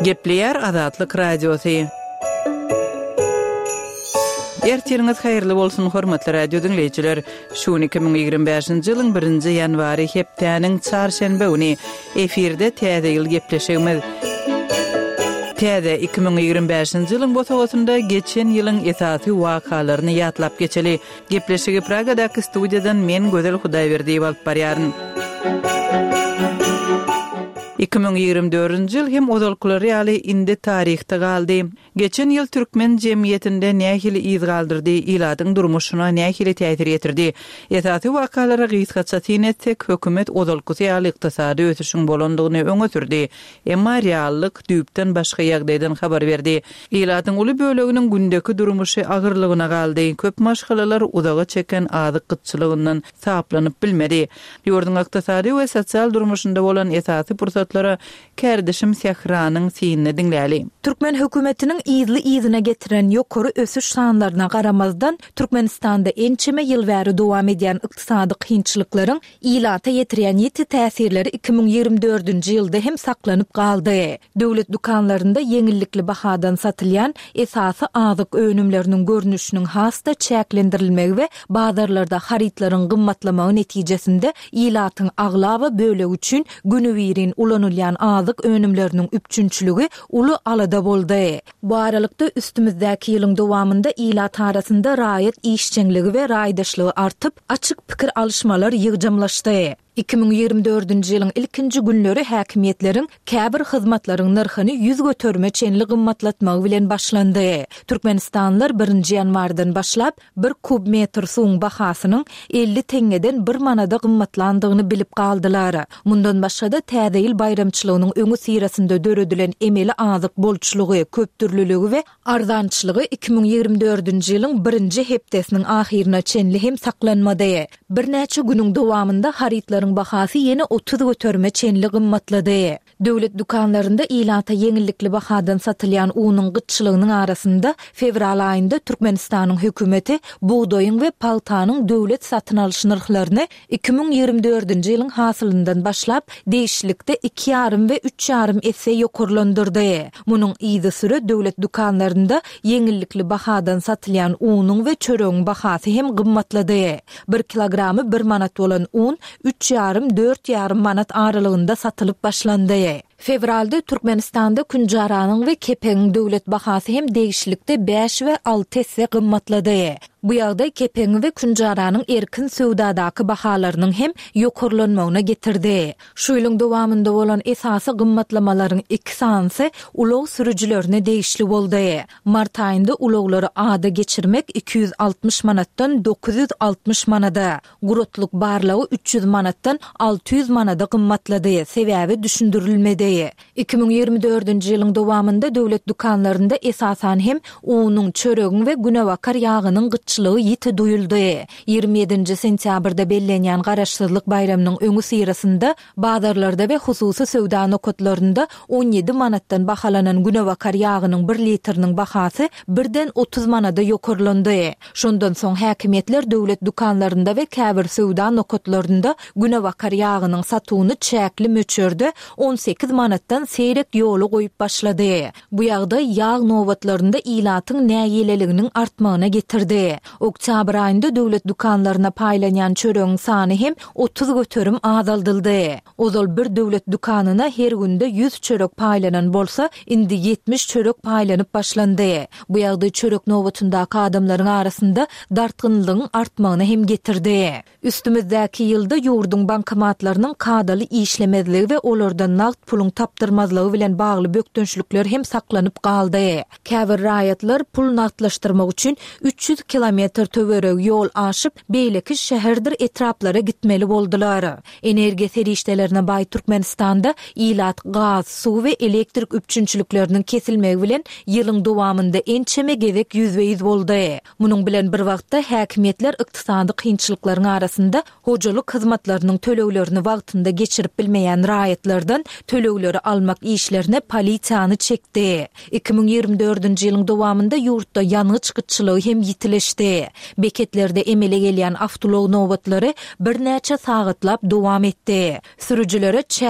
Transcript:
Gepleyer Azatlyk Radiosu. Ertiriniz hayırlı bolsun hormatly radio dinleyijiler. Şu 2025-nji ýylyň 1-nji ýanwary hepdeniň çarşembe güni efirde täze ýyl gepleşýärmiz. Täze 2025-nji ýylyň botagatynda geçen ýylyň esasy wakalaryny ýatlap geçeli. Gepleşigi Pragadaky studiýadan men Gözel Hudaýberdiýew alyp barýaryn. 2024-nji ýyl hem ozalkulary ýaly indi tarihte galdy. Geçen ýyl türkmen jemgyýetinde nähili iz galdyrdy, iladyň durmuşyna nähili täsir etirdi. Esasy wakalara gysgaça etsek, hökümet ozalkusy ýaly ykdysady ösüşiň bolandygyny öňe sürdi. Emma reallyk düýpden başga ýagdaýdan habar berdi. Iladyň uly böleginiň gündäki durmuşy agyrlygyna galdy. Köp maşgalalar uzaga çeken azyk gytçylygyndan saplanyp bilmedi. Ýurdun ykdysady we sosial durmuşynda bolan esasy pursatlara kärdişim Sehranyň synny dinläli. Türkmen hökümetiniň izine getiren ýokary ösüş sanlaryna garamazdan Türkmenistanda ençeme ýyl bäri dowam edýän ykdysady kynçylyklaryň ilata ýetiren ýeti täsirleri 2024-nji ýylda hem saklanyp galdy. Döwlet dukanlarynda yeňillikli bahadan satylýan esasy azyk önümleriniň görnüşiniň hasta çäklendirilmegi we bazarlarda haritlaryň gymmatlamagy netijesinde ilatyň aglaba bölegi üçin günübirin ulanylýan azyk önümleriniň üpçünçüligi uly alada boldy. Bu aralykda üstümizdäki ýylyň dowamında ilat arasynda raýat işçiňligi we raýdaşlygy artyp, açyk pikir alışmalar ýygjamlaşdy. 2024-nji ýylyň ilkinji günleri häkimetleriň käbir hyzmatlaryň narhyny 100 götürme çenli gymmatlatmagy bilen başlandy. Türkmenistanlylar 1-nji ýanwardan başlap 1 kub metr suwuň bahasynyň 50 teňeden 1 manada gymmatlandygyny bilip galdylar. Mundan başga da täze ýyl bayramçylygynyň öňü sirasynda döredilen emeli azyk bolçulugy, köptürlüligi we arzançylygy 2024-nji ýylyň 1-nji hepdesiniň ahyryna çenli hem saklanmady. Bir näçe günüň dowamında haritlar bahasy ýene 30 götürme çenli gymmatlady. Döwlet dukanlarynda ilata yeňillikli bahadan satylýan unyň gytçylygynyň arasynda fevral aýynda Türkmenistanyň hökümeti buğdoýyň we paltanyň döwlet satyn alyş narhlaryny 2024-nji ýylyň hasylyndan başlap değişiklikde 2,5 we 3,5 esse ýokurlandyrdy. Munyň izi süre döwlet dukanlarynda yeňillikli bahadan satylýan unyň we çöregiň bahasy hem gymmatlady. 1 kilogramy 1 manat bolan un 3,5-4,5 manat aralygynda satylyp başlandy. Fevralda Türkmenistanda künjaranyň we kepeň döwlet bahasy hem değişiklikde 5 we 6 esse gymmatlady. Bu ýagdaý kepeň we künjaranyň erkin söwdadaky bahalarynyň hem ýokurlanmagyna getirdi. Şu ýylyň dowamında bolan esasy gymmatlamalaryň 2 sansy ulug sürüjilerine değişli boldy. Mart aýynda uluglary ada geçirmek 260 manatdan 960 manada, gurutluk barlagy 300 manatdan 600 manada gymmatlady. Sebäbi düşündirilmedi. 2024-nji ýylyň dowamında döwlet dukanlarynda esasan hem unyň, çöregiň we günewakar ýagynyň gytçylygy ýiti duýuldy. 27-nji sentýabrda bellenýän garaşsyzlyk bayramynyň öňü sirasynda bazarlarda we hususy söwda nokatlarynda 17 manatdan bahalanan günewakar ýagynyň 1 litriniň bahasy birden 30 manada ýokurlandy. Şondan soň häkimetler döwlet dukanlarynda we käbir söwda nokatlarynda günewakar ýagynyň satywyny çäkli möçürde 18 manatdan seyrek ýoly goýup başlady. Bu ýagdaý ýag nowatlarynda ilatyň näýeleliginiň artmagyna getirdi. Oktyabr aýynda döwlet dukanlaryna paýlanýan çöregiň sany hem 30 götürüm azaldyldy. Ozal bir döwlet dukanyna her günde 100 çörek paýlanan bolsa, indi 70 çörek paýlanyp başlandy. Bu ýagdaý çörek nowatyndaky adamlaryň arasynda dartgynlygyň artmagyna hem getirdi. Üstümizdäki ýylda ýurdun bankomatlarynyň kadaly işlemezligi we olardan naqd puluň tapdyrmazlygy bilen bagly bökdönçlükler hem saklanyp galdy. Käbir raýatlar pul naqdlaşdyrmak üçin 300 kilometr töwereg ýol aşyp beýleki şäherdir etraplara gitmeli boldular. Energiýa serişdelerine baý Türkmenistanda ilat, gaz, suw we elektrik üpçünçülükleriniň kesilmegi bilen ýylyň dowamında ençeme gezek ýüzbeýiz boldy. Munyň bilen bir wagtda häkimetler ykdysady kynçylyklaryň arasynda hojalyk hyzmatlarynyň töleglerini wagtynda geçirip bilmeýän raýatlardan tölegleri almak işlerine polisiýany çekdi. 2024-nji ýylyň dowamında ýurtda ýanyç gytçylygy hem ýitileşdi. Beketlerde emele gelýän awtolog nowatlary bir näçe sagatlap dowam etdi. Sürüjilere